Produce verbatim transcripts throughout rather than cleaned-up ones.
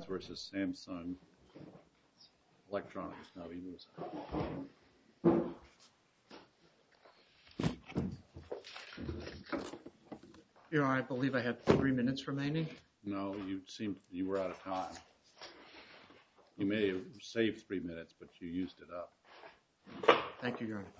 versus Samsung Electronics. Now he moves on. Your Honor, I believe I have three minutes remaining. No, you seem you were out of time. You may have saved three minutes, but you used it up. Thank you, Your Honor.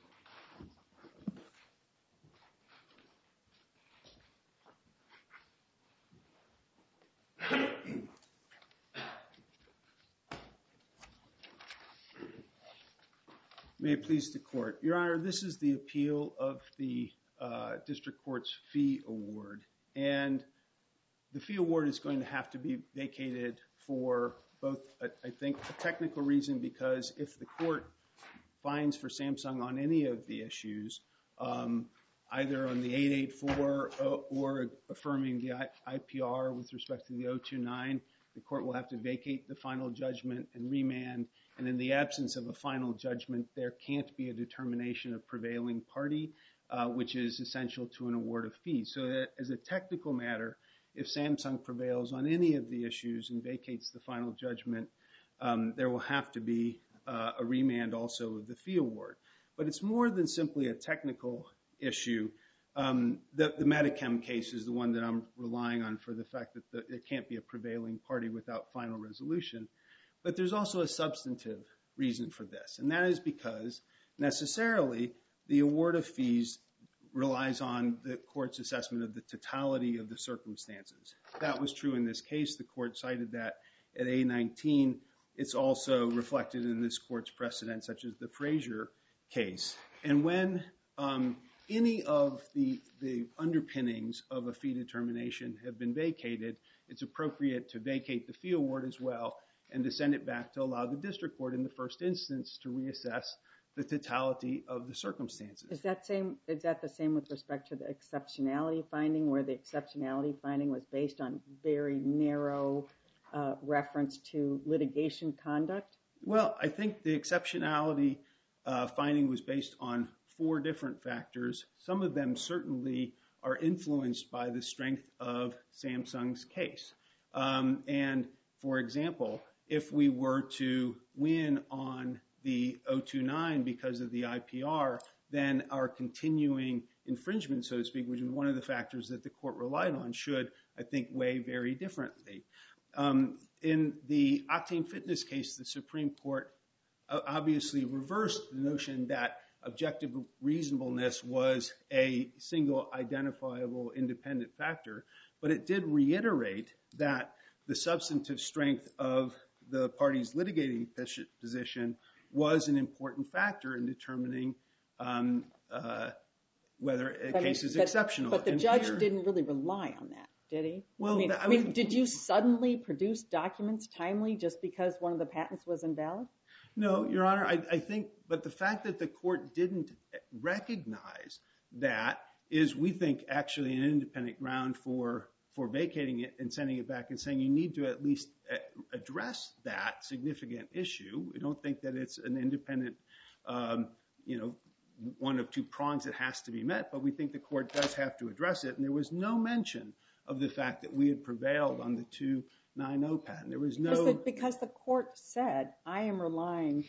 May it please the Court. Your Honor, this is the appeal of the uh, District Court's fee award. And the fee award is going to have to be vacated for both, I think, a technical reason, because if the Court finds for Samsung on any of the issues, um, either on the eight eighty-four or affirming the I P R with respect to the oh two nine, the Court will have to vacate the final judgment and remand. And in the absence of a final judgment, there can't be a determination of prevailing party, uh, which is essential to an award of fees. So that as a technical matter, if Samsung prevails on any of the issues and vacates the final judgment, um, there will have to be uh, a remand also of the fee award. But it's more than simply a technical issue. Um, the, the Medichem case is the one that I'm relying on for the fact that the, there can't be a prevailing party without final resolution. But there's also a substantive reason for this, and that is because necessarily the award of fees relies on the Court's assessment of the totality of the circumstances. That was true in this case. The Court cited that at A nineteen. It's also reflected in this Court's precedent, such as the Frazier case. And when um, any of the, the underpinnings of a fee determination have been vacated, it's appropriate to vacate the fee award as well and to send it back to allow the District Court in the first instance to reassess the totality of the circumstances. Is that same? Is that the same with respect to the exceptionality finding, where the exceptionality finding was based on very narrow uh, reference to litigation conduct? Well, I think the exceptionality uh, finding was based on four different factors. Some of them certainly are influenced by the strength of Samsung's case. Um, and for example, if we were to win on the oh two nine because of the I P R, then our continuing infringement, so to speak, which is one of the factors that the Court relied on, should, I think, weigh very differently. Um, in the Octane Fitness case, the Supreme Court obviously reversed the notion that objective reasonableness was a single identifiable independent factor, but it did reiterate that the substantive strength of the party's litigating position was an important factor in determining um, uh, whether a but case is but, exceptional. But the and judge here, didn't really rely on that, did he? Well, I mean, I I mean, mean, did you suddenly produce documents timely just because one of the patents was invalid? No, Your Honor, I, I think, but the fact that the Court didn't recognize that is, we think, actually an independent ground for for vacating it and sending it back and saying you need to at least address that significant issue. We don't think that it's an independent, um, you know, one of two prongs that has to be met, but we think the Court does have to address it. And there was no mention of the fact that we had prevailed on the two ninety patent. There was no... Because the, because the Court said, I am relying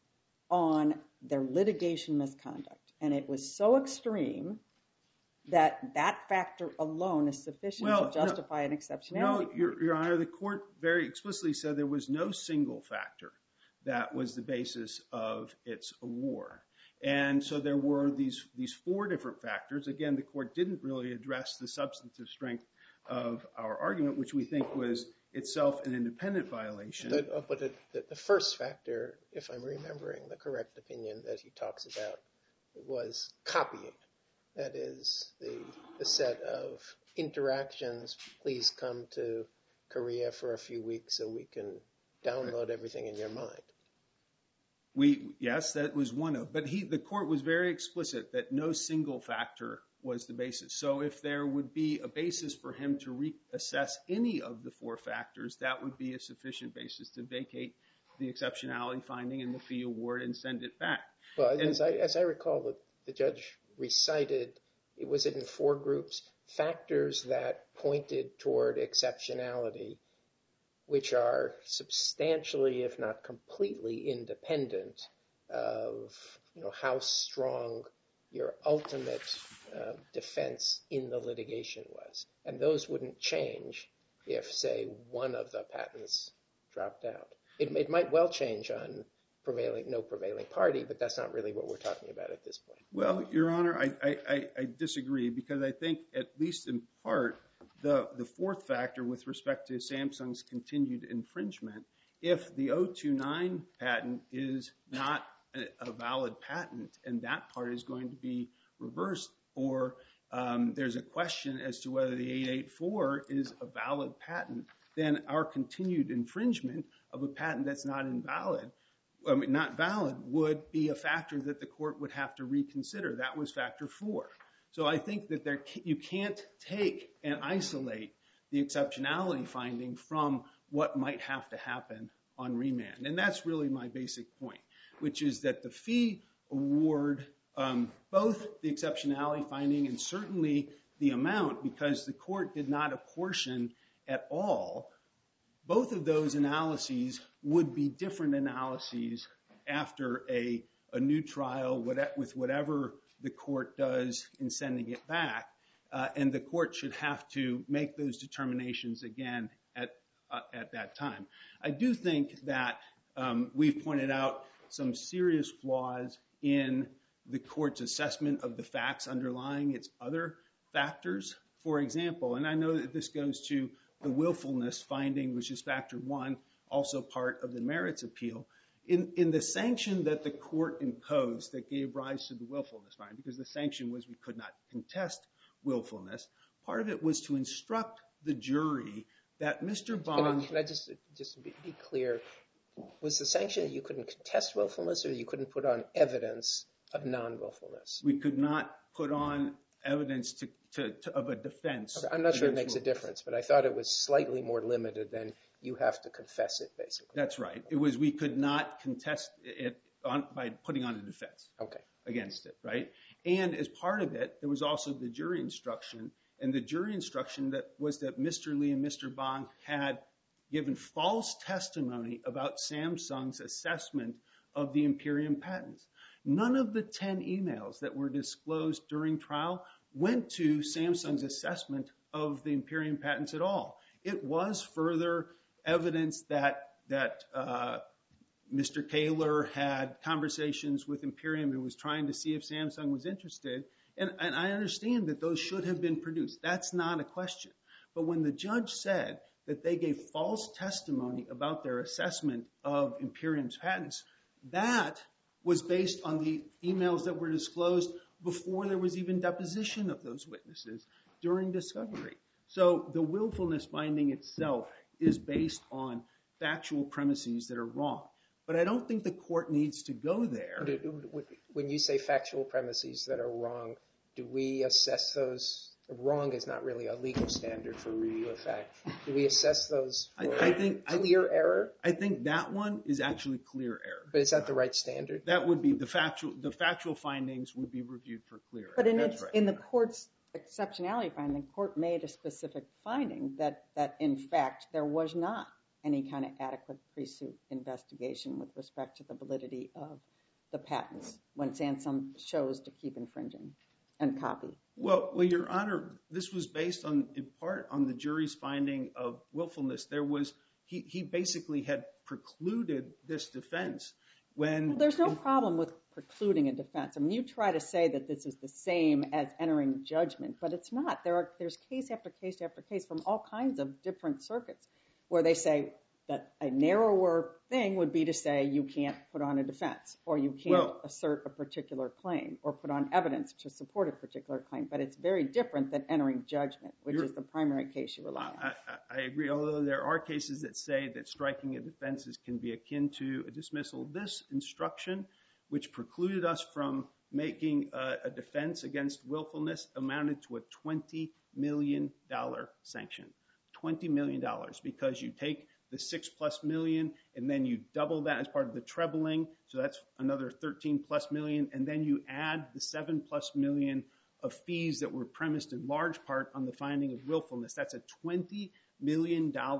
on their litigation misconduct. And it was so extreme that that factor alone is sufficient well, to justify no, an exceptionality. No, Your, Your Honor, the Court very explicitly said there was no single factor that was the basis of its award. And so there were these, these four different factors. Again, the Court didn't really address the substantive strength of our argument, which we think was itself an independent violation. The, but the, the first factor, if I'm remembering the correct opinion that he talks about, was copying. That is, the, the set of interactions, please come to Korea for a few weeks so we can download everything in your mind. We, yes, that was one of, but he, the Court was very explicit that no single factor was the basis. So if there would be a basis for him to reassess any of the four factors, that would be a sufficient basis to vacate the exceptionality finding and the fee award and send it back. Well, and, as I, as I recall, the, the judge recited, it was in four groups, factors that pointed toward exceptionality which are substantially, if not completely, independent of, you know, how strong your ultimate uh, defense in the litigation was. And those wouldn't change if, say, one of the patents dropped out. It, it might well change on prevailing, no prevailing party, but that's not really what we're talking about at this point. Well, Your Honor, I, I, I, I disagree, because I think, at least in part, the, the fourth factor with respect to Samsung's continued infringement, if the oh two nine patent is not a, a valid patent and that part is going to be reversed, or um, there's a question as to whether the eight eighty-four is a valid patent, then our continued infringement of a patent that's not invalid, I mean, not valid, would be a factor that the court would have to reconsider. That was factor four. So I think that there, you can't take and isolate the exceptionality finding from what might have to happen on remand. And that's really my basic point, which is that the fee award, um, both the exceptionality finding and certainly the amount, because the court did not apportion at all, both of those analyses would be different analyses after a, a new trial with whatever the court does in sending it back. Uh, and the court should have to make those determinations again at, uh, at that time. I do think that um, we've pointed out some serious flaws in the court's assessment of the facts underlying its other factors. For example, and I know that this goes to the willfulness finding, which is factor one, also part of the merits appeal. In, in the sanction that the court imposed that gave rise to the willfulness finding, because the sanction was we could not contest willfulness, part of it was to instruct the jury that Mister Bond... Can I, can I just, just be, be clear? Was the sanction that you couldn't contest willfulness, or you couldn't put on evidence of non-willfulness? We could not put on evidence to, to, to, of a defense. Okay, I'm not sure it makes a difference, but I thought it was slightly more limited than you have to confess it, basically. That's right. It was we could not contest it on, by putting on a defense okay. against it, right? And as part of it, there was also the jury instruction, and the jury instruction that was that Mister Lee and Mister Bond had given false testimony about Samsung's assessment of the Imperium patents. None of the ten emails that were disclosed during trial went to Samsung's assessment of the Imperium patents at all. It was further evidence that that uh, Mister Kaler had conversations with Imperium and was trying to see if Samsung was interested. And, and I understand that those should have been produced. That's not a question. But when the judge said that they gave false testimony about their assessment of Imperium's patents, that was based on the emails that were disclosed before there was even deposition of those witnesses during discovery. So the willfulness finding itself is based on factual premises that are wrong. But I don't think the court needs to go there. When you say factual premises that are wrong, do we assess those? Wrong is not really a legal standard for review of fact. Do we assess those for I, I think, clear I, error? I think that one is actually clear error. But is that the right standard? That would be the factual. The factual findings would be reviewed for clear error. But in That's its right. in the court's exceptionality finding, the court made a specific finding that that in fact there was not any kind of adequate pre-suit investigation with respect to the validity of the patents when Samsung chose to keep infringing and copy. Well, well, Your Honor, this was based on, in part, on the jury's finding of willfulness. There was, he, he basically had precluded this defense when... Well, there's no problem with precluding a defense. I mean, you try to say that this is the same as entering judgment, but it's not. There are, there's case after case after case from all kinds of different circuits where they say that a narrower thing would be to say you can't put on a defense or you can't well, assert a particular claim or put on evidence to support a particular claim. But it's very different than entering judgment, which is the primary case you rely on. I, I, I agree, although there are cases that say that striking a defense can be akin to a dismissal. This instruction, which precluded us from making a, a defense against willfulness, amounted to a twenty million dollars sanction. twenty million dollars, because you take the six plus million, and then you double that as part of the trebling, so that's another thirteen plus million, and then you add the seven plus million of fees that were premised in large part on the finding of willfulness. That's a twenty million dollars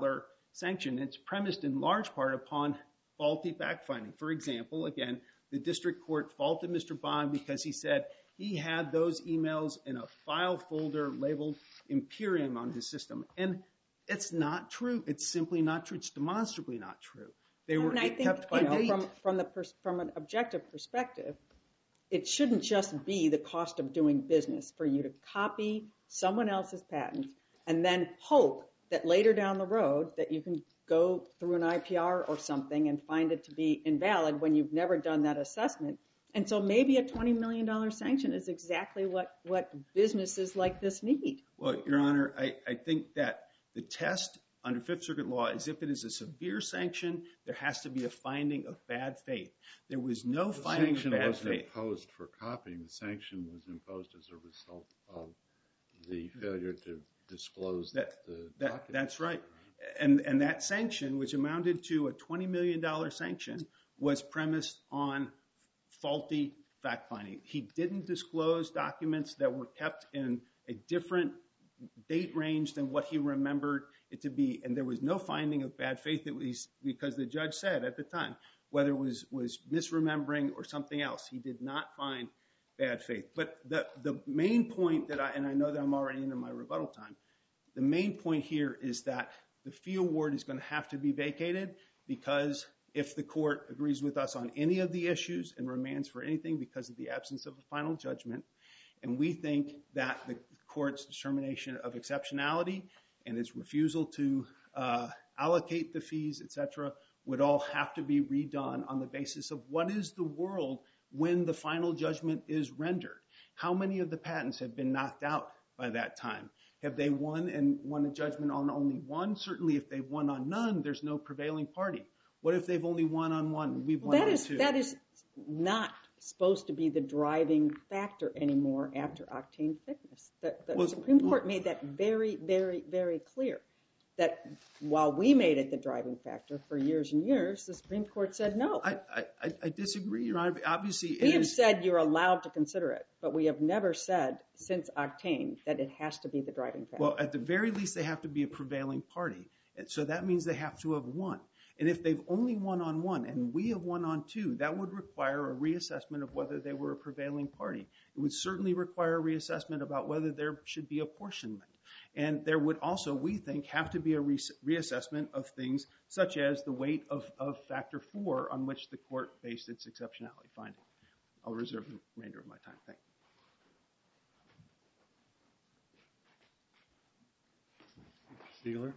sanction. It's premised in large part upon faulty fact-finding. For example, again, the district court faulted Mister Bond because he said he had those emails in a file folder labeled Imperium on his system. And it's not true. It's simply not true. It's demonstrably not true. They were I think, kept by you know, date. From, from, the pers- from an objective perspective, it shouldn't just be the cost of doing business for you to copy someone else's patent and then hope that later down the road that you can go through an I P R or something and find it to be invalid when you've never done that assessment. And so maybe a twenty million dollars sanction is exactly what, what businesses like this need. Well, Your Honor, I, I think that the test under Fifth Circuit law is if it is a severe sanction, there has to be a finding of bad faith. There was no The finding of sanction bad wasn't faith. imposed for copying. The sanction was imposed as a result of the failure to disclose That, the that, documents. that's right. And, and that sanction, which amounted to a twenty million dollars sanction, was premised on faulty fact-finding. He didn't disclose documents that were kept in a different date range than what he remembered it to be. And there was no finding of bad faith, at least because the judge said at the time, whether it was, was misremembering or something else, he did not find bad faith. But the, the main point that I, and I know that I'm already into my rebuttal time, the main point here is that the fee award is going to have to be vacated because if the court agrees with us on any of the issues and remands for anything because of the absence of a final judgment, and we think that the court's determination of exceptionality and its refusal to uh, allocate the fees, et cetera, would all have to be redone on the basis of what is the world when the final judgment is rendered. How many of the patents have been knocked out by that time? Have they won and won a judgment on only one? Certainly if they've won on none, there's no prevailing party. What if they've only won on one and we've won That on is, two? that is not supposed to be the driving factor anymore after octane thickness. The, the Well, Supreme Court made that very, very, very clear. That while we made it the driving factor for years and years, the Supreme Court said no. I, I, I disagree, Your Honor. Obviously, it we have is, said you're allowed to consider it, but we have never said since octane that it has to be the driving factor. well, at the very least, they have to be a prevailing party. And so that means they have to have won. And if they've only won on one and we have won on two, that would require a reassessment of whether they were a prevailing party. It would certainly require a reassessment about whether there should be apportionment. And there would also, we think, have to be a re- reassessment of things such as the weight of, of factor four on which the court based its exceptionality finding. I'll reserve the remainder of my time. Thank you. Sealer?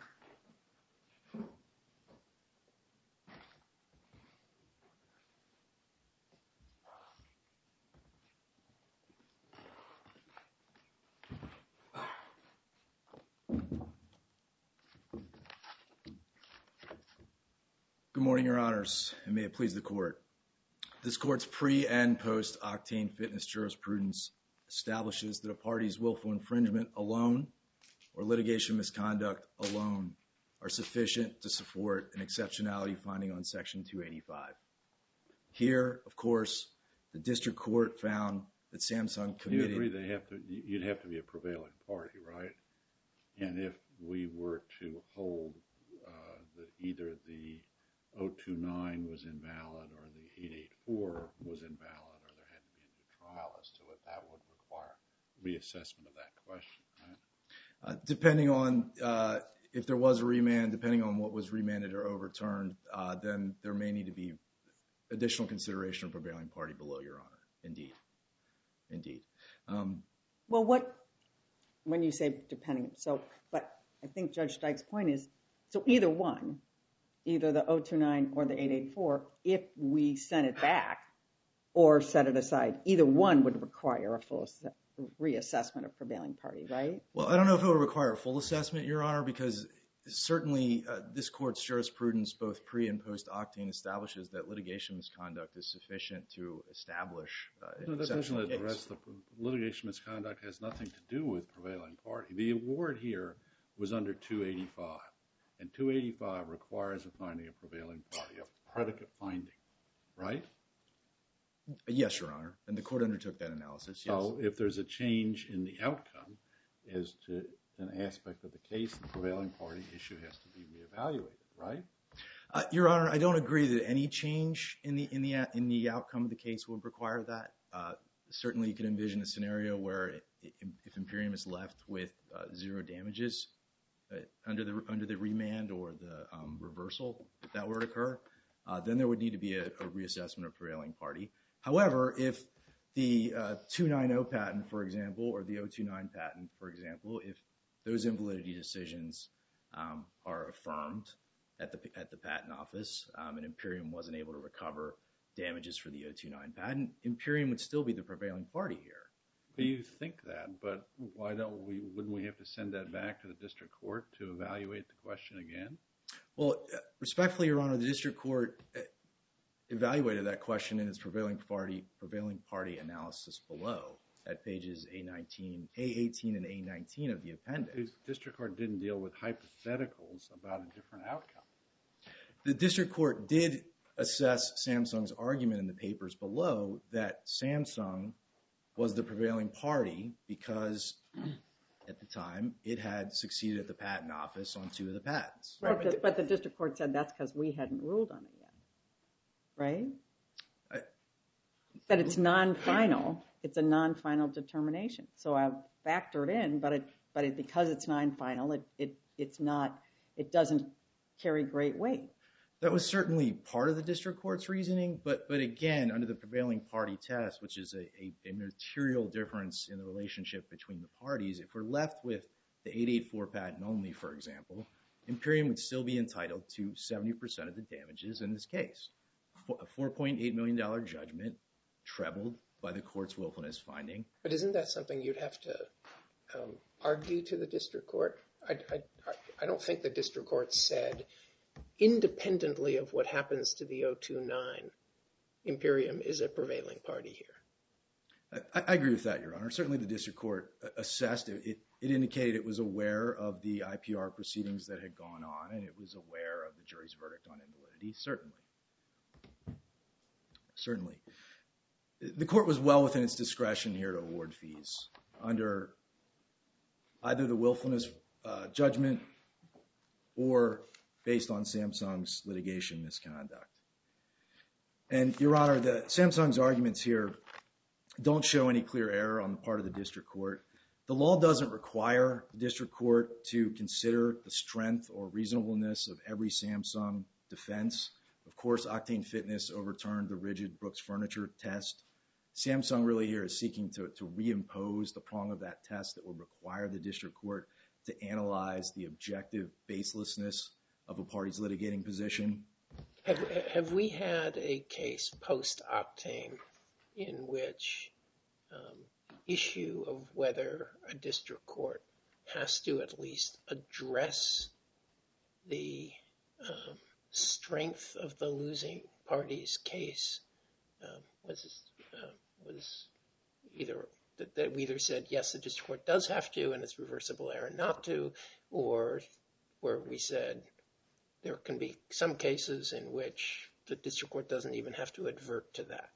Good morning, Your Honors, and may it please the Court. This Court's pre- and post-octane fitness jurisprudence establishes that a party's willful infringement alone or litigation misconduct alone are sufficient to support an exceptionality finding on Section two eighty-five. Here, of course, the District Court found that Samsung committed... You agree they have to, you'd have to be a prevailing party, right? And if we were to hold uh, that either the oh two nine was invalid or the eight eighty-four was invalid or there had to be a new trial as to it, that would require reassessment of that question, right? Uh, depending on uh, if there was a remand, depending on what was remanded or overturned, uh, then there may need to be additional consideration of prevailing party below, Your Honor. Indeed. Indeed. Um, Well, what, when you say depending, so, but I think Judge Dyke's point is, so either one, either the oh two nine or the eight eighty-four, if we sent it back or set it aside, either one would require a full reassessment of prevailing party, right? Well, I don't know if it would require a full assessment, Your Honor, because certainly uh, this Court's jurisprudence, both pre- and post-octane, establishes that litigation misconduct is sufficient to establish uh, No, an that exceptional doesn't address case. the litigation misconduct has nothing to do with prevailing party. The award here was under two eighty-five, and two eighty-five requires a finding of prevailing party, a predicate finding, right? Yes, Your Honor, and the Court undertook that analysis, yes. So if there's a change in the outcome as to an aspect of the case, the prevailing party issue has to be reevaluated. right? Uh, Your Honor, I don't agree that any change in the in the in the outcome of the case would require that. Uh, certainly, you could envision a scenario where it, if Imperium is left with uh, zero damages uh, under the under the remand or the um, reversal, if that were to occur, uh, then there would need to be a, a reassessment of prevailing party. However, if the uh, two ninety patent, for example, or the oh two nine patent, for example, if those invalidity decisions um, are affirmed at the at the patent office, um, and Imperium wasn't able to recover damages for the oh two nine patent, Imperium would still be the prevailing party here. Well, you think that, but why don't we? Wouldn't we have to send that back to the district court to evaluate the question again? Well, respectfully, Your Honor, the district court evaluated that question in its prevailing party prevailing party analysis below at pages A nineteen, A eighteen, and A nineteen of the appendix. The district court didn't deal with hypotheticals about a different outcome. The district court did assess Samsung's argument in the papers below that Samsung was the prevailing party because at the time it had succeeded at the patent office on two of the patents. Right, but, the, but the district court said that's because we hadn't ruled on it yet, right? I, that it's non-final. It's a non-final determination. So I've factored in, but it, but it, because it's non-final, it, it, it's not, it doesn't carry great weight. That was certainly part of the district court's reasoning, but but again, under the prevailing party test, which is a, a, a material difference in the relationship between the parties, if we're left with the eight eighty-four patent only, for example, Imperium would still be entitled to seventy percent of the damages in this case. A four point eight million dollars judgment trebled by the court's willfulness finding. But isn't that something you'd have to um, argue to the district court? I, I, I don't think the district court said, independently of what happens to the oh two nine, Imperium is a prevailing party here. I, I agree with that, Your Honor. Certainly the district court assessed it. it. It indicated it was aware of the I P R proceedings that had gone on, and it was aware of the jury's verdict on invalidity, certainly. Certainly. The court was well within its discretion here to award fees under either the willfulness uh, judgment or based on Samsung's litigation misconduct. And, Your Honor, the Samsung's arguments here don't show any clear error on the part of the district court. The law doesn't require the district court to consider the strength or reasonableness of every Samsung defense. Of course, Octane Fitness overturned the rigid Brooks Furniture test. Samsung really here is seeking to, to reimpose the prong of that test that would require the district court to analyze the objective baselessness of a party's litigating position. Have, have we had a case post-Octane in which um, issue of whether a district court has to at least address the um, strength of the losing party's case um, was uh, was either that, that we either said yes, the district court does have to and it's reversible error not to, or where we said there can be some cases in which the district court doesn't even have to advert to that.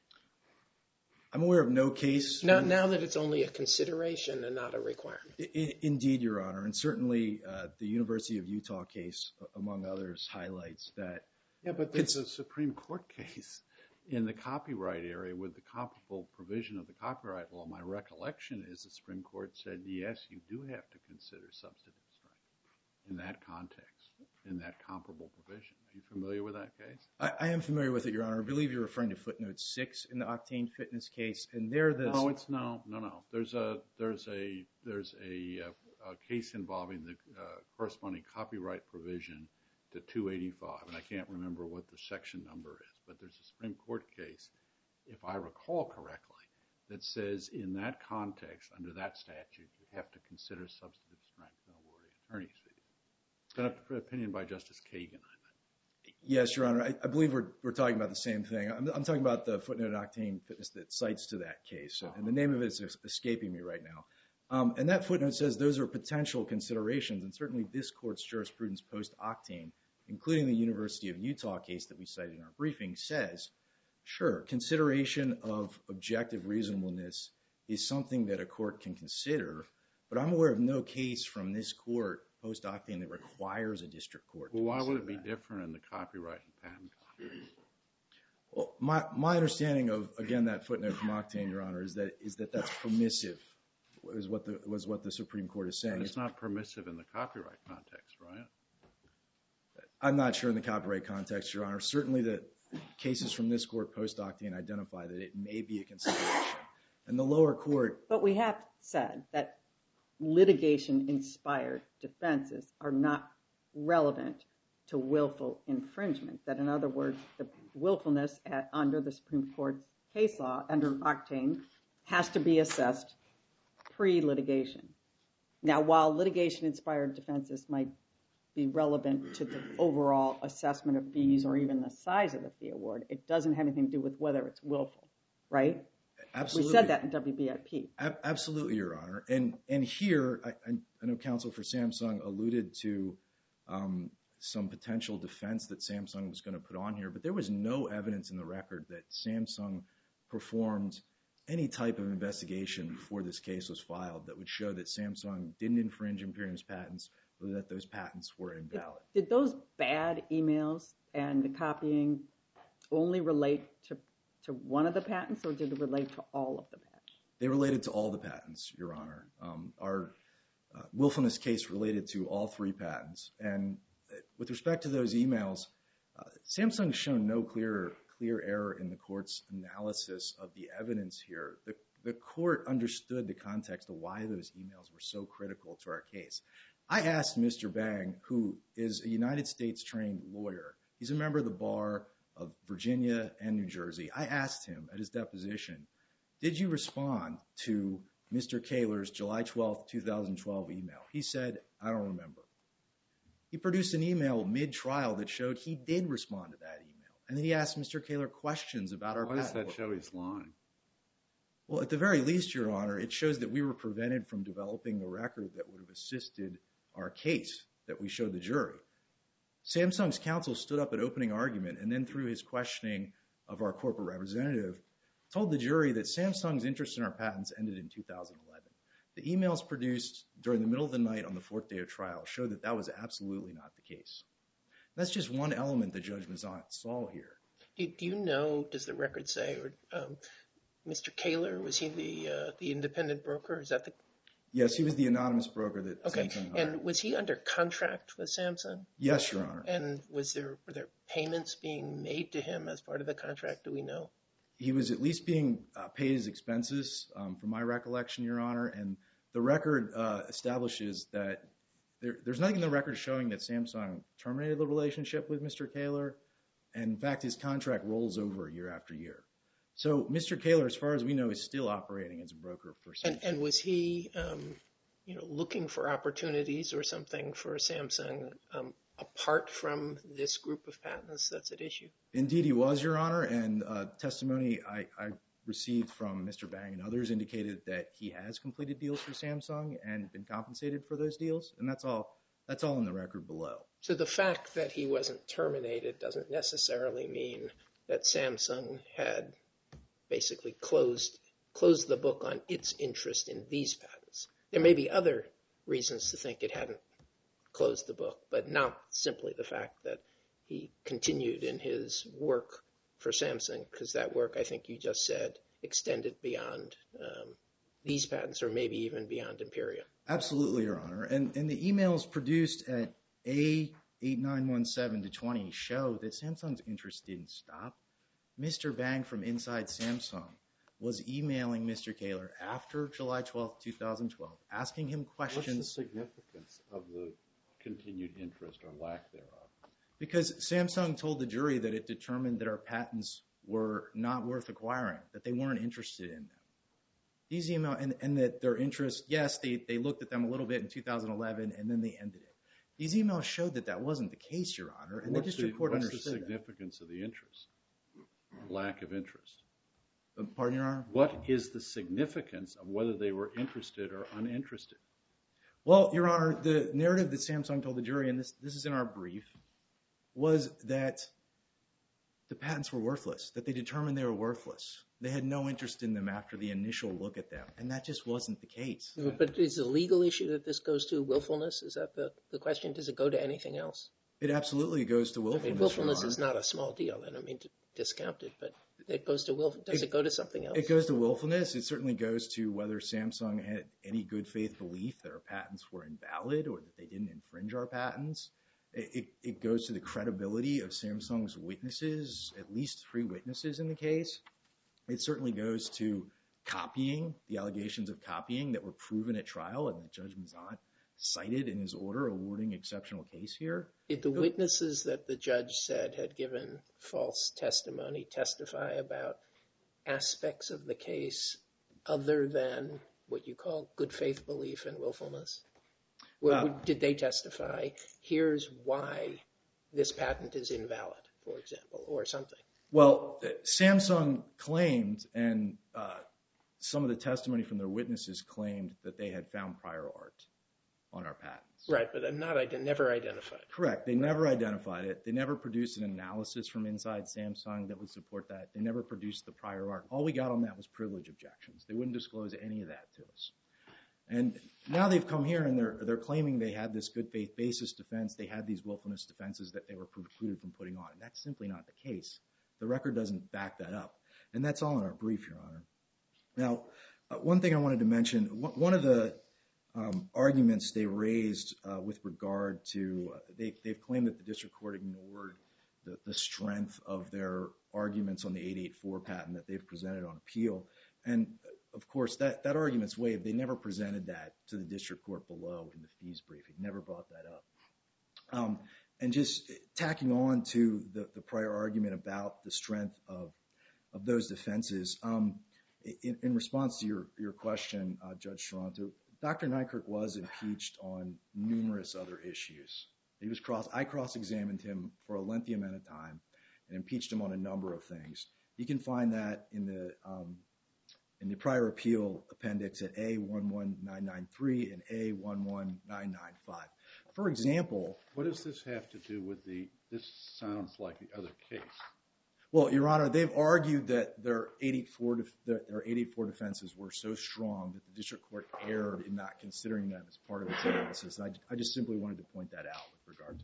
I'm aware of no case. Now, now that it's only a consideration and not a requirement. I, indeed, Your Honor. And certainly uh, the University of Utah case, among others, highlights that. Yeah, but there's a Supreme Court case in the copyright area with the comparable provision of the copyright law. My recollection is the Supreme Court said, yes, you do have to consider substantive strength in that context, in that comparable provision. Are you familiar with that case? I, I am familiar with it, Your Honor. I believe you're referring to footnote six in the Octane Fitness case, and there the no, it's no, no, no. There's a there's a there's a, a, a case involving the uh, corresponding copyright provision to two eighty-five, and I can't remember what the section number is, but there's a Supreme Court case, if I recall correctly, that says in that context, under that statute, you have to consider substantive strength in awarding attorney's fees. It's been an opinion by Justice Kagan, I think. Yes, Your Honor. I, I believe we're we're talking about the same thing. I'm, I'm talking about the footnote in Octane Fitness that cites to that case, uh-huh. and the name of it is escaping me right now. Um, and that footnote says those are potential considerations, and certainly this court's jurisprudence post-Octane, including the University of Utah case that we cited in our briefing, says, sure, consideration of objective reasonableness is something that a court can consider, but I'm aware of no case from this court post-Octane that requires a district court. Well, why would it that. be different in the copyright and patent context? Well, my, my understanding of, again, that footnote from Octane, Your Honor, is that is that that's permissive, is what the, was what the Supreme Court is saying. But it's not permissive in the copyright context, right? I'm not sure in the copyright context, Your Honor. Certainly the cases from this court post-Octane identify that it may be a consideration. And the lower court... But we have said that litigation-inspired defenses are not relevant to willful infringement. That, in other words, the willfulness at, under the Supreme Court's case law, under Octane, has to be assessed pre-litigation. Now, while litigation-inspired defenses might be relevant to the overall assessment of fees or even the size of the fee award, it doesn't have anything to do with whether it's willful, right? Absolutely. We said that in W B I P. A- absolutely, Your Honor. And and here, I, I know counsel for Samsung alluded to um, some potential defense that Samsung was going to put on here, but there was no evidence in the record that Samsung performed any type of investigation before this case was filed that would show that Samsung didn't infringe Imperium's patents or that those patents were invalid. Did, did those bad emails and the copying only relate to, to one of the patents, or did it relate to all of the patents? They related to all the patents, Your Honor. Um, our uh, willfulness case related to all three patents. And with respect to those emails, uh, Samsung's shown no clear clear error in the court's analysis of the evidence here. The, the court understood the context of why those emails were so critical to our case. I asked Mister Bang, who is a United States trained lawyer, he's a member of the bar of Virginia and New Jersey. I asked him at his deposition, did you respond to Mister Kaler's July twelfth, two thousand twelve email? He said, I don't remember. He produced an email mid-trial that showed he did respond to that email. And then he asked Mister Kaler questions about our Why patent. does that show he's lying? Well, at the very least, Your Honor, it shows that we were prevented from developing the record that would have assisted our case that we showed the jury. Samsung's counsel stood up at opening argument and then through his questioning of our corporate representative, told the jury that Samsung's interest in our patents ended in two thousand eleven. The emails produced during the middle of the night on the fourth day of trial showed that that was absolutely not the case. That's just one element that Judge Mazzant saw here. Do, do you know, does the record say, or um, Mister Kaler, was he the uh, the independent broker? Is that the... Yes, he was the anonymous broker that Okay, Samsung hired. and was he under contract with Samsung? Yes, Your Honor. And was there were there payments being made to him as part of the contract? Do we know? He was at least being uh, paid his expenses, um, from my recollection, Your Honor. And the record uh, establishes that there, there's nothing in the record showing that Samsung terminated the relationship with Mister Kaler. And in fact, his contract rolls over year after year. So Mister Kaler, as far as we know, is still operating as a broker for Samsung. And, and was he, um, you know, looking for opportunities or something for Samsung um, apart from this group of patents that's at issue? Indeed, he was, Your Honor. And uh, testimony I, I received from Mister Bang and others indicated that he has completed deals for Samsung and been compensated for those deals. And that's all. That's all in the record below. So the fact that he wasn't terminated doesn't necessarily mean that Samsung had basically closed closed the book on its interest in these patents. There may be other reasons to think it hadn't closed the book, but not simply the fact that he continued in his work for Samsung, because that work, I think you just said, extended beyond um, these patents or maybe even beyond Imperium. Absolutely, Your Honor. And, and the emails produced at A eight nine one seven to twenty show that Samsung's interest didn't stop. Mister Bang from inside Samsung was emailing Mister Kaler after July twelfth, two thousand twelve, asking him questions. What's the significance of the continued interest or lack thereof? Because Samsung told the jury that it determined that our patents were not worth acquiring, that they weren't interested in them. These email and, and that their interest, yes, they, they looked at them a little bit in two thousand eleven and then they ended it. These emails showed that that wasn't the case, Your Honor, and what's the district the, court what's understood the significance that. of the interest? Lack of interest. Uh, pardon, Your Honor? What is the significance of whether they were interested or uninterested? Well, Your Honor, the narrative that Samsung told the jury, and this, this is in our brief, was that the patents were worthless, that they determined they were worthless. They had no interest in them after the initial look at them, and that just wasn't the case. But is the legal issue that this goes to willfulness? Is that the, the question? Does it go to anything else? It absolutely goes to I willfulness. mean, willfulness Your is Honor. not a small deal. I don't mean to discount it, but it goes to willfulness. Does it, it go to something else? It goes to willfulness. It certainly goes to whether Samsung had any good faith belief that our patents were invalid or that they didn't infringe our patents. It, it, it goes to the credibility of Samsung's witnesses, at least three witnesses in the case. It certainly goes to copying, the allegations of copying that were proven at trial and that Judge Mazant cited in his order awarding exceptional case here. Did the witnesses that the judge said had given false testimony testify about aspects of the case other than what you call good faith belief and willfulness? Or Uh, did they testify, here's why this patent is invalid, for example, or something? Well, Samsung claimed, and uh, some of the testimony from their witnesses claimed that they had found prior art on our patents. Right, but I'm not, I never identified. Correct. They never identified it. They never produced an analysis from inside Samsung that would support that. They never produced the prior art. All we got on that was privilege objections. They wouldn't disclose any of that to us. And now they've come here and they're they're claiming they had this good faith basis defense. They had these willfulness defenses that they were precluded from putting on. And that's simply not the case. The record doesn't back that up. And that's all in our brief, Your Honor. Now, uh, one thing I wanted to mention, one of the um, arguments they raised uh, with regard to, uh, they, they've claimed that the district court ignored the, the strength of their arguments on the eight eighty-four patent that they've presented on appeal. And of course, that, that argument's waived. They never presented that to the district court below in the fees briefing, never brought that up. Um, and just tacking on to the, the prior argument about the strength of, of those defenses, um, in, in response to your, your question, uh, Judge Toronto, Doctor Nykirk was impeached on numerous other issues. He was cross, I cross-examined him for a lengthy amount of time and impeached him on a number of things. You can find that in the um, in the prior appeal appendix at A one one nine nine three and A one one nine nine five. For example, what does this have to do with the, this sounds like the other case. Well, Your Honor, they've argued that their eight eighty-four, def- their eight eighty-four defenses were so strong that the district court erred in not considering them as part of its analysis. And I, I just simply wanted to point that out with regard to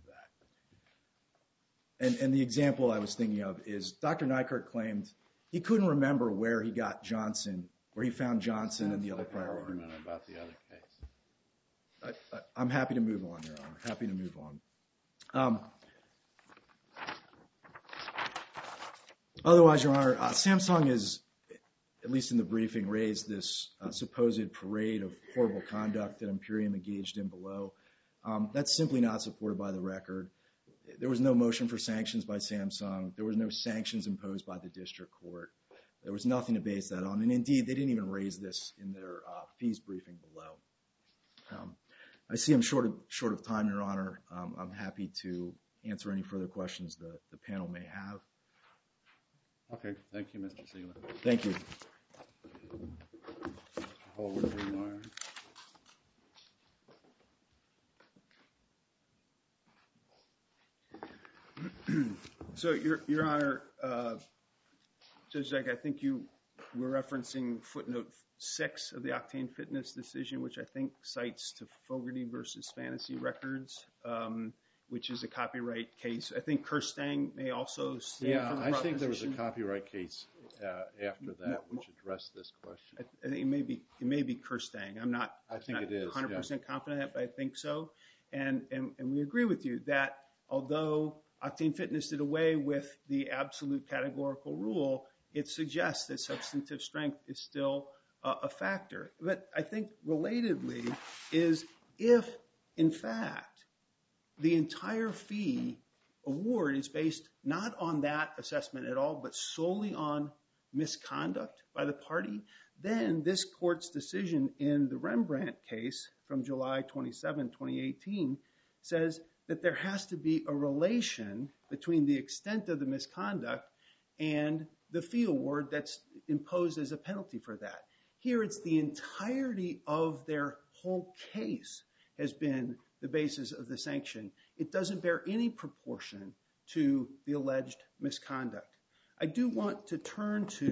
that. And, and the example I was thinking of is Doctor Nykirk claimed he couldn't remember where he got Johnson, where he found Johnson and the other prior argument about the other case. I, I, I'm happy to move on, Your Honor. Happy to move on. Um, otherwise, Your Honor, uh, Samsung has, at least in the briefing, raised this uh, supposed parade of horrible conduct that Imperium engaged in below. Um, that's simply not supported by the record. There was no motion for sanctions by Samsung. There was no sanctions imposed by the district court. There was nothing to base that on. And indeed, they didn't even raise this in their uh, fees briefing below. Um, I see I'm short of, short of time, Your Honor. Um, I'm happy to answer any further questions the, the panel may have. Okay. Thank you, Mister Seeler. Thank you. Mister Hallward-Driemeier. So, Your, Your Honor, uh, Judge Dyke, I think you were referencing footnote six of the Octane Fitness decision, which I think cites to Fogarty versus Fantasy Records, um, which is a copyright case. I think Kirstang may also stand Yeah, for the I think there was a proposition. copyright case uh, after that which addressed this question. I, I think it may be it may be Kirstang. I'm not. I think not it is, one hundred percent confident, but I think so. And, and and we agree with you that although Octane Fitness did away with the absolute categorical rule, it suggests that substantive strength is still uh, a factor. But I think relatedly is if, in fact, the entire fee award is based not on that assessment at all, but solely on misconduct by the party, then this court's decision in the Rembrandt case from July twenty-seventh, twenty eighteen says that there has to be a relation between the extent of the misconduct and the fee award that's imposed as a penalty for that. Here, it's the entirety of their whole case has been the basis of the sanction. It doesn't bear any proportion to the alleged misconduct. I do want to turn to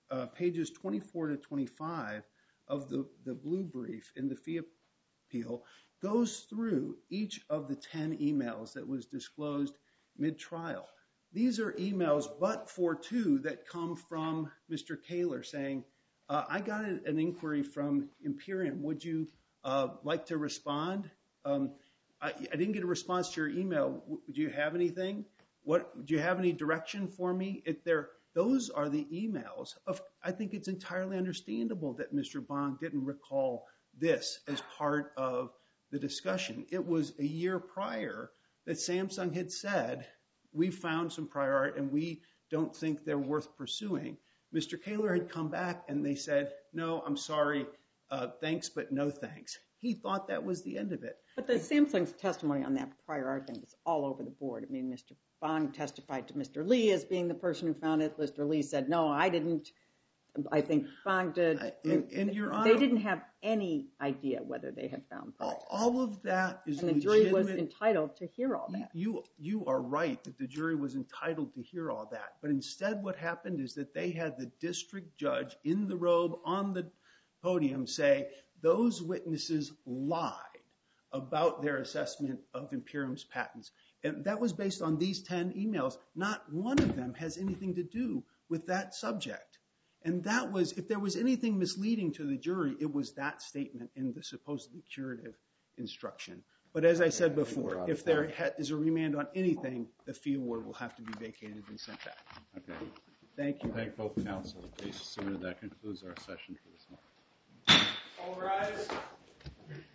uh, pages twenty-four to twenty-five of the, the blue brief in the fee appeal goes through each of the ten emails that was disclosed mid-trial. These are emails but for two that come from Mister Kaler saying, uh, I got an inquiry from Imperium. Would you uh, like to respond? Um, I, I didn't get a response to your email. Do you have anything? What, do you have any direction for me? If there, those are the emails of, I think it's entirely understandable that Mister Bong didn't recall this as part of the discussion. It was a year prior that Samsung had said, we found some prior art and we don't think they're worth pursuing. Mister Kaler had come back and they said, no, I'm sorry, uh, thanks, but no thanks. He thought that was the end of it. But the Samsung's testimony on that prior art thing was all over the board. I mean, Mister Bong testified to Mister Lee as being the person who found it. Mister Lee said, no, I didn't. I think Bong did. I, and, and Your Honor, they didn't have any idea whether they had found prior art. All of that is and the legitimate. jury was entitled to hear all that. You, you are right that the jury was entitled to hear all that. But instead what happened is that they had the district judge in the robe on the podium say, those witnesses lied about their assessment of Imperium's patents. And that was based on these ten emails. Not one of them has anything to do with that subject. And that was, if there was anything misleading to the jury, it was that statement in the supposedly curative instruction. But as I said before, if there is a remand on anything, the fee award will have to be vacated and sent back. Okay. Thank you. Thank both counsel. The case is submitted. That concludes our session for this morning. All rise.